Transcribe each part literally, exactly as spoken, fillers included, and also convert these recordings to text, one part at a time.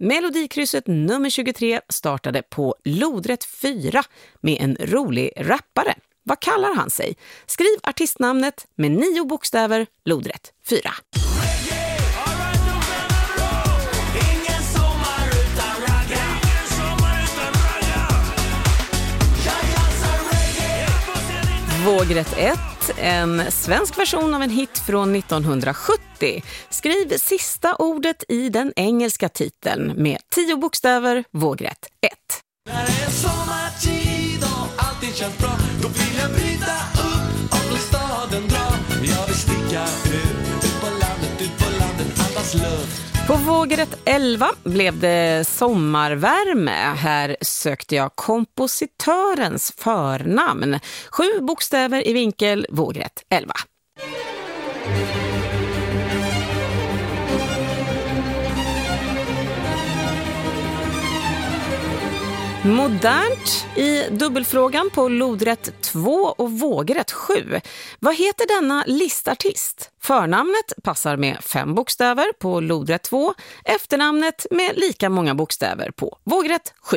Melodikrysset nummer tjugotre startade på lodrätt fyra med en rolig rappare. Vad kallar han sig? Skriv artistnamnet med nio bokstäver, lodrätt fyra. Vågrätt ett, en svensk version av en hit från nittonhundrasjuttio. Skriv sista ordet i den engelska titeln med tio bokstäver, vågrätt ett. När det är sommartid och allting känns bra, då vill jag bryta upp och från staden dra. Jag vill sticka ut, ut på landet, ut på landet, andas luft. På vågrätt elva blev det sommarvärme. Här sökte jag kompositörens förnamn. Sju bokstäver i vinkel, vågrätt elva. Modernt i dubbelfrågan på lodrätt två och vågrätt sju. Vad heter denna listartist? Förnamnet passar med fem bokstäver på lodrätt två, efternamnet med lika många bokstäver på vågrätt sju.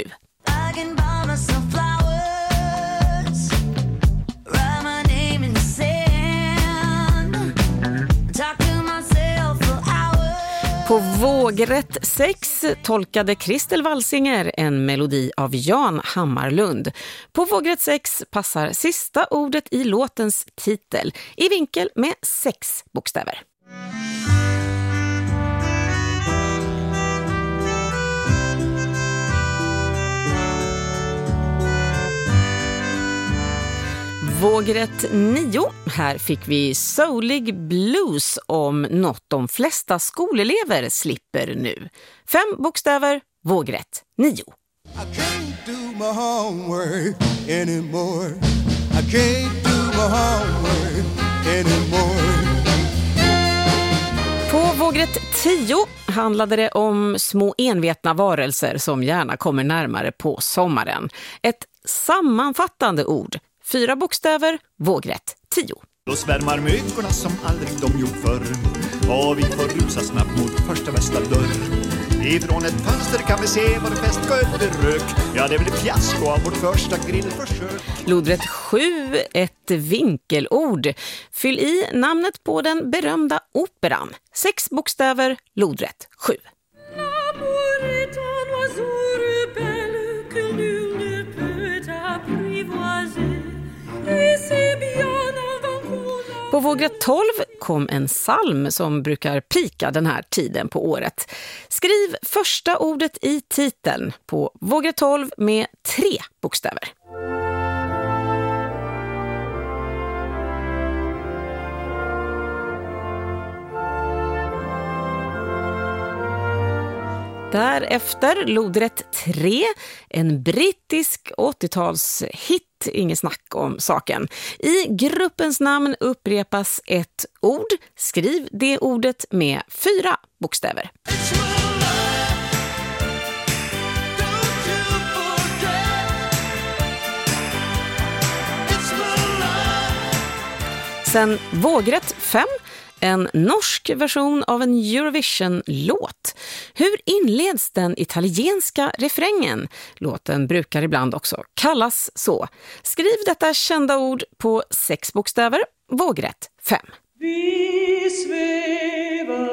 På vågrätt sex tolkade Kristel Walsinger en melodi av Jan Hammarlund. På vågrätt sex passar sista ordet i låtens titel i vinkel med sex bokstäver. Vågrätt nio. Här fick vi soulig blues om något de flesta skolelever slipper nu. Fem bokstäver, vågrätt nio. I can't do my homework anymore. I can't do my homework anymore. På vågrätt tio handlade det om små envetna varelser som gärna kommer närmare på sommaren. Ett sammanfattande ord. Fyra bokstäver, vågrätt tio. Då svärmar mykorna som aldrig de gjort förr. Och vi får rusa snabbt mot första bästa dörr. Ifrån ett fönster kan vi se vår fest gå under rök. Ja, det blir fiasko av vårt första grillförsök. Lodrätt sju, ett vinkelord. Fyll i namnet på den berömda operan. Sex bokstäver, lodrätt sju. På vågrätt tolv kom en psalm som brukar pika den här tiden på året. Skriv första ordet i titeln på vågrätt tolv med tre bokstäver. Därefter lodrätt tre, en brittisk åttiotalshit, inget snack om saken. I gruppens namn upprepas ett ord. Skriv det ordet med fyra bokstäver. Sen vågrätt fem. En norsk version av en Eurovision-låt. Hur inleds den italienska refrängen? Låten brukar ibland också kallas så. Skriv detta kända ord på sex bokstäver, vågrätt fem. Vi svävar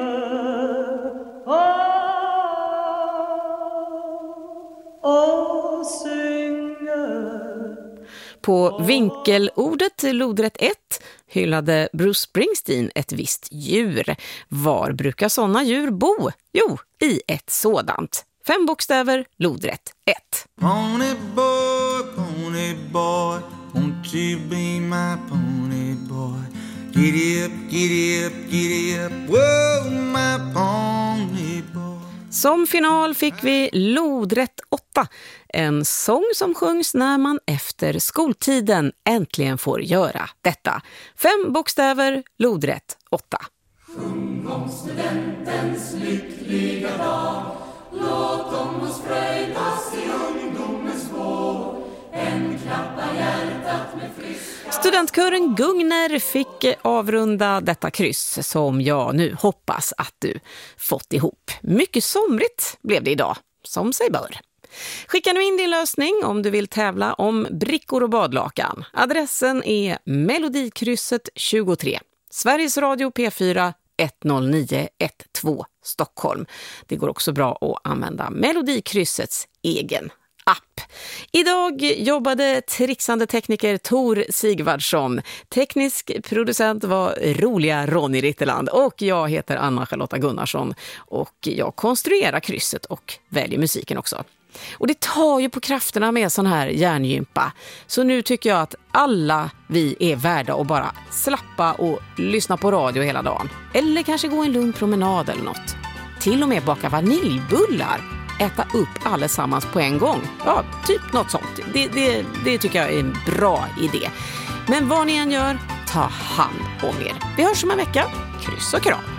och synger. På vinkelordet lodrätt ett hyllade Bruce Springsteen ett visst djur. Var brukar sådana djur bo? Jo, i ett sådant. Fem bokstäver, lodrätt ett. Pony boy, pony boy, won't you be my pony boy? Giddy up, giddy up, giddy up, whoa my pony boy. Som final fick vi lodrätt åtta. En sång som sjungs när man efter skoltiden äntligen får göra detta. Fem bokstäver, lodrätt åtta. Sjung om studentens lyckliga dag. Låt dem oss fröjdas i ungdomens vår. En klappa hjärtat med friska. Studentkören Gungner fick avrunda detta kryss som jag nu hoppas att du fått ihop. Mycket somrigt blev det idag, som sig bör. Skicka nu in din lösning om du vill tävla om brickor och badlakan. Adressen är Melodikrysset tjugotre, Sveriges Radio P fyra ett noll nio ett två Stockholm. Det går också bra att använda Melodikryssets egen app. Idag jobbade trixande tekniker Tor Sigvardsson. Teknisk producent var roliga Ronny Ritterland och jag heter Anna-Charlotta Gunnarsson och jag konstruerar krysset och väljer musiken också. Och det tar ju på krafterna med sån här hjärngympa. Så nu tycker jag att alla vi är värda att bara slappa och lyssna på radio hela dagen. Eller kanske gå en lugn promenad eller något. Till och med baka vaniljbullar. Äta upp allesammans på en gång. Ja, typ något sånt. Det, det, det tycker jag är en bra idé. Men vad ni än gör, ta hand om er. Vi hörs om en vecka. Kryss och kram.